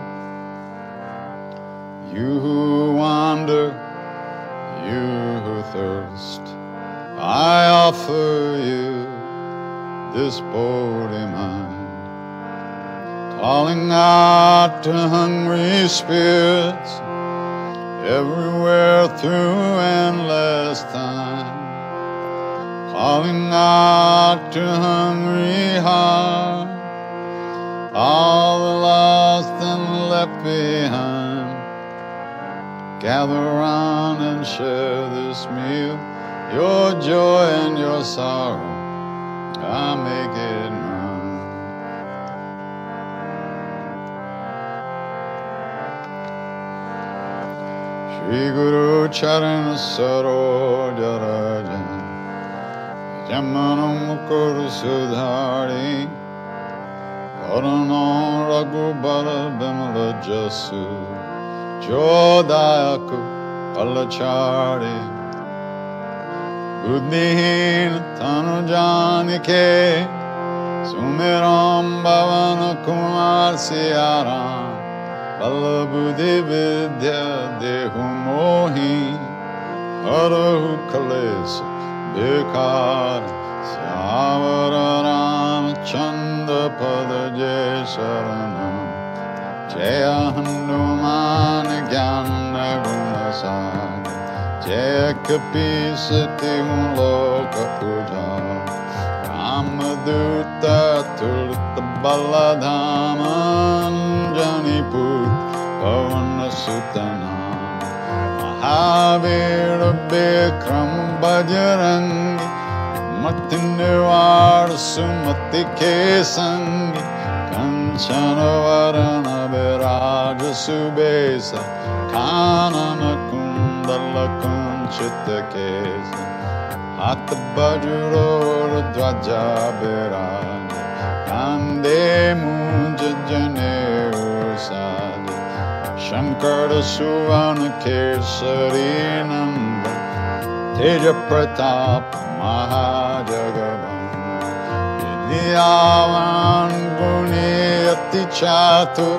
You who wander, you who thirst, I offer you this body mine, calling out to hungry spirits everywhere through endless time, calling out to hungry heart, all the lost and left behind. Gather round and share this meal, your joy and your sorrow, I make it mine. Shri Guru Charan Saroja Rajan Jamanam Mukur Sudhari Varano Raghubara Bimala Jasu Jodayaku Palachari Buddhihin Tanu Janike Sumiram Bhavana Kumar Siyaram Balabuddhi Vidya Dehu Mohi Harahu Kalesa Bekar Syavara Ramachandra Pada Jai Sharanam Jaya Hanuman Gyana Gunasari Jaya Kapisati Loka Puja Ramaduta Tulta Baladhaman Janipur Pavana Sutana Mahavira Bikram Bajrangi Matinirvara Sumati Kesangi Kanchana Varana Viraja Subesa Kanana Kundala Kunchita Kesa Hatha Bajuro Dvaja Viraja Kande Munja Jane Usadi Shankara Suvana Kesari Nanda Teja Pratap Mahajagavan Vidyavan Guni Ati Chatu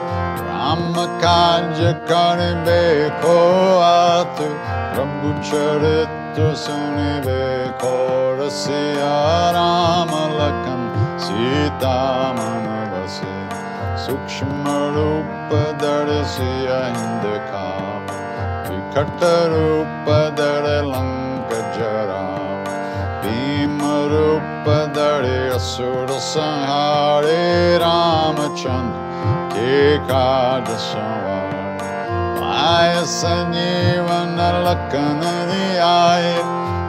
Ramakaja Karibe Koatu Prabhu Charitra Sunibe Korasiya Ramalakan Sita Manavasi Sukshma Rupa Darasiya Hindakava Vikata Rupa Dare Lanka Jarava Bhima Rupa Dare Asura Sanhare Ramachandra Kekaja Samvara Maya Sanjivana Lakanadiyaya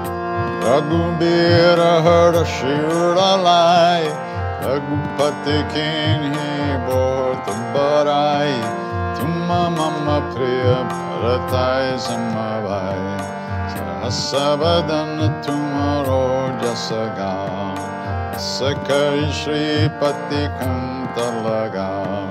Raghubira Harda Shiralaya Raghupati Kinhi Bhota Barai Tumma Mama Priya Bharatai Samavai Sahasavadana Tumaro Jasagam Sakari Shri Pati Kantalaga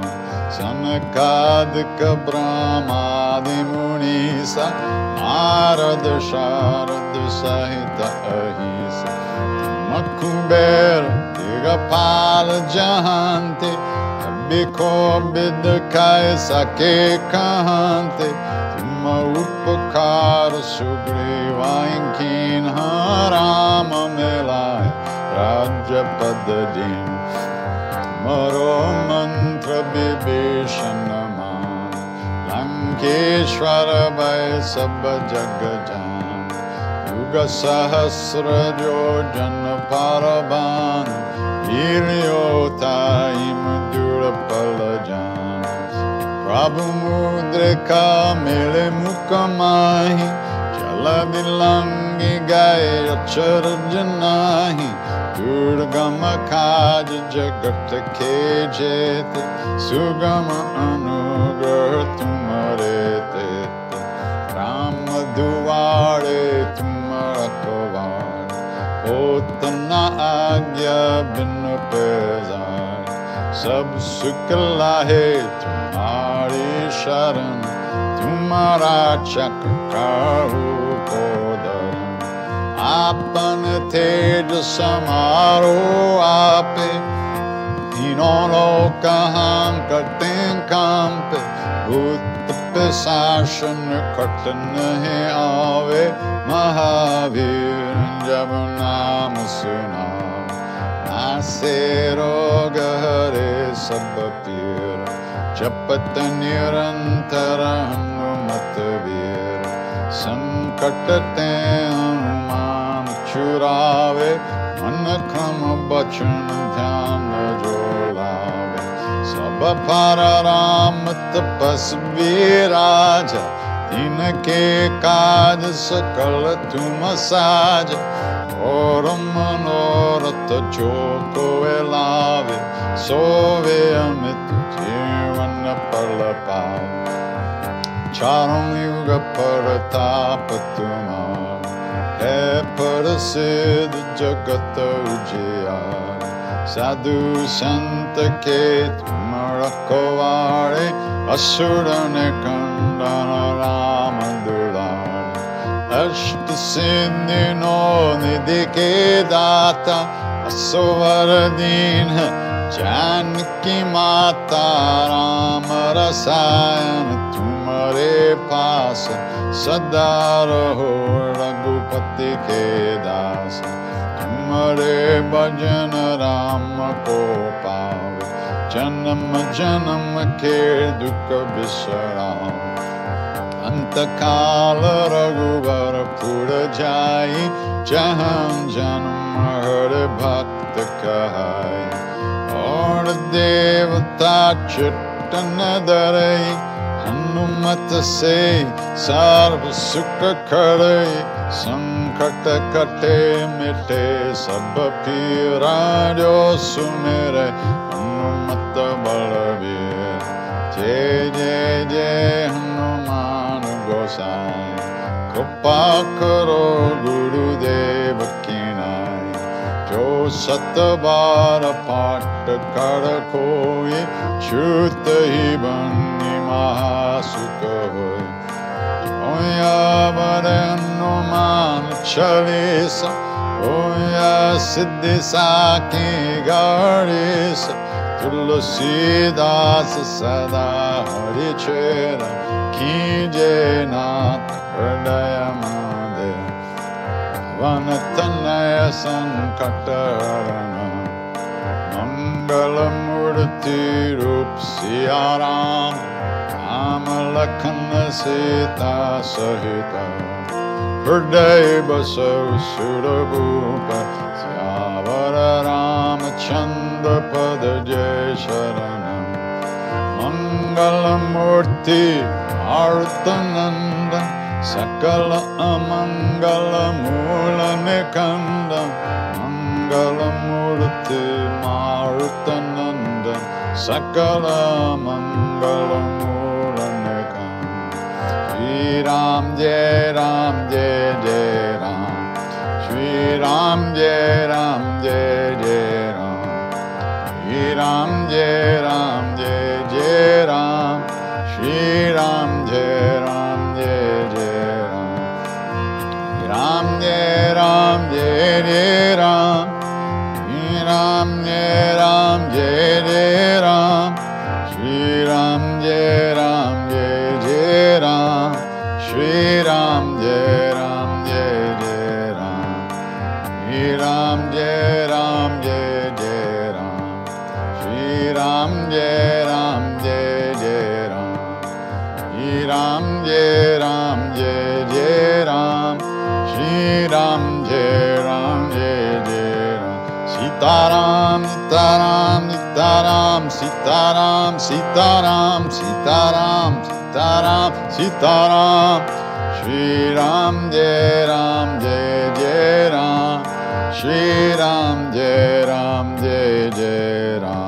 Sanakadika Brahmadi Munisa Narada Sharada Sahita Ahisa Makubera Digapala Jahante Biko Bidakaya Sake Kahante Tuma Upakara Sugriva Inkin Harama Melaya Raja Padadin Maro Mantra Bibishanaman Lankeshwara Vai Sabba Jagajan Yuga Sahasra Jojana Paraban Ilyota Imdura Palajan Prabhu Mudrika Mele Mukamahi Jalavilangi Gaya Charjanahi Durgama Kaja Jagata Kejete Sugama Anugrah Tumarete Rama Duare Tumarakovar Otana Agya Binu Pezar Sab Sukla Hai Tumari Sharan Tumara Chakra Kodaran आपन तेज समारो आपे, तीनों लोग हम करते काम पे, भूत पिशाच निकट नहीं आवे, महावीर जब नाम सुना, नासे रोग हरे सब पीर, जपत निरंतर हनुमत वीर, संकट ते हनुमान छुड़ावे, मन क्रम बचन ध्यान जो लावे, सब पर राम तपस्वी राजा, तिनके काज सकल तुम साज, और मनोरथ जो कोई लावे, सोवे अमित जीवन फल पावे, चारों युग प्रताप तुम्हारा, है प्रसिद्ध जगत उजियार, साधु संत के तुम रखवारे, असुर निकंदन राम दुलारे, अष्ट सिद्धि नौ निधि के दाता, असवर दीन जानकी माता, राम रसायन तुम्हारे पास, सदा रहो रघुपति के दास, तुम्हारे भजन राम को पावे, जन्म जन्म के दुख बिसरावे, अंत काल रघुवर पुर जाई, जहाँ जन्म हर भक्त कहाई, और देवता चिट्टन धरई, हनुमत से सर्व सुख करई, संकट कटे मिटे सब पीरा, जो सुमेरे हनुमत बलवीर, जय जय जय हनुमान गोसाई, कृपा करो गुरुदेव की नाई, जो सत बार पाठ कर कोई, छूत ही बनी महासुख होय, ओया बर हनुमान चालीसा, ओया सिद्धि साकी गणेश, तुलसीदास सदा हरि चेरा, कीजे नाथ हृदय मंदिर, वन तनय संकट हरण, मंगल मूर्ति रूप सिया राम, राम लखन सीता सहित, हृदय बसो सुरभूप, सियावर रामचंद्र पद जय शरणम, मंगल मूर्ति मारुत नंदन, सकल अमंगल मूल निकंदन, मंगल मूर्ति मारुत नंदन, सकल अमंगल मूल निकंदन, श्री राम जय राम जय जय राम, श्री राम जय राम जय जय राम, श्री राम जय राम जय जय राम, श्री राम जय राम जय जय राम, राम जय राम जय जय राम, श्री राम जय राम जय जय राम, श्री राम जय राम जय जय राम, श्री राम जय राम जय जय राम, श्री राम जय राम जय जय राम, श्री राम जय राम जय जय राम, श्री राम जय राम जय जय राम, श्री राम जय राम जय जय राम, सीताराम सीताराम सीताराम सीताराम सीताराम सीताराम सीताराम, श्री राम जय जय राम, श्री राम जय जय Ram.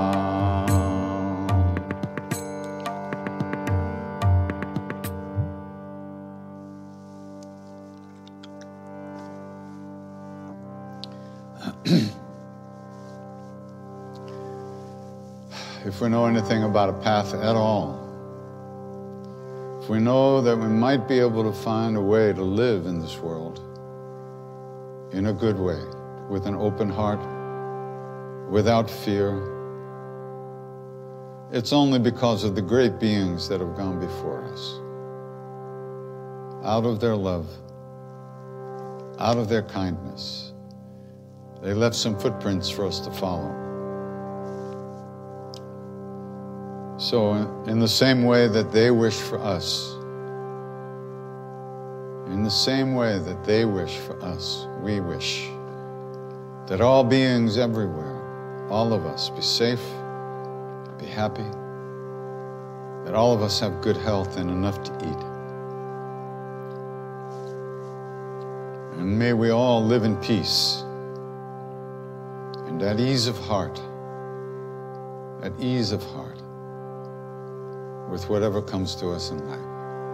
If we know anything about a path at all, if we know that we might be able to find a way to live in this world, in a good way, with an open heart, without fear. It's only because of the great beings that have gone before us. Out of their love, out of their kindness, they left some footprints for us to follow. So in the same way that they wish for us, in the same way that they wish for us, we wish that all beings everywhere, all of us, be safe, be happy, that all of us have good health and enough to eat. And may we all live in peace and at ease of heart, with whatever comes to us in life.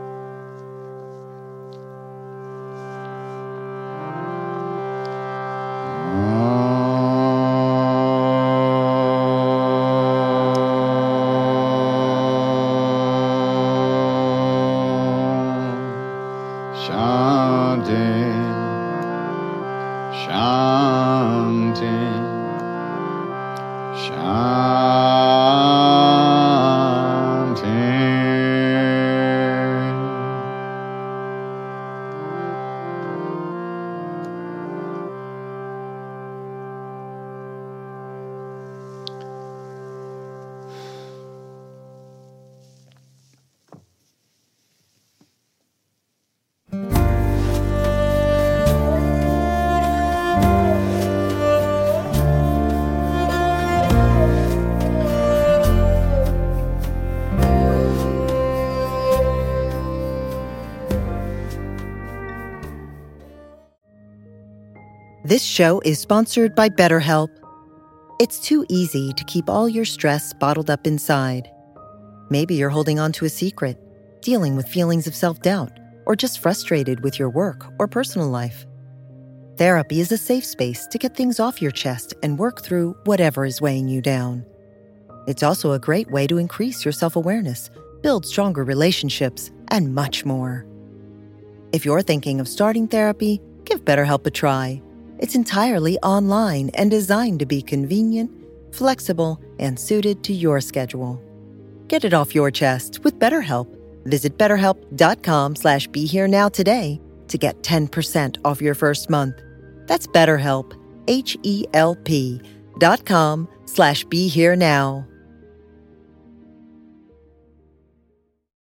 This show is sponsored by BetterHelp. It's too easy to keep all your stress bottled up inside. Maybe you're holding on to a secret, dealing with feelings of self-doubt, or just frustrated with your work or personal life. Therapy is a safe space to get things off your chest and work through whatever is weighing you down. It's also a great way to increase your self-awareness, build stronger relationships, and much more. If you're thinking of starting therapy, give BetterHelp a try. It's entirely online and designed to be convenient, flexible, and suited to your schedule. Get it off your chest with BetterHelp. Visit BetterHelp.com/BeHereNow today to get 10% off your first month. That's BetterHelp, HELP.com/BeHereNow.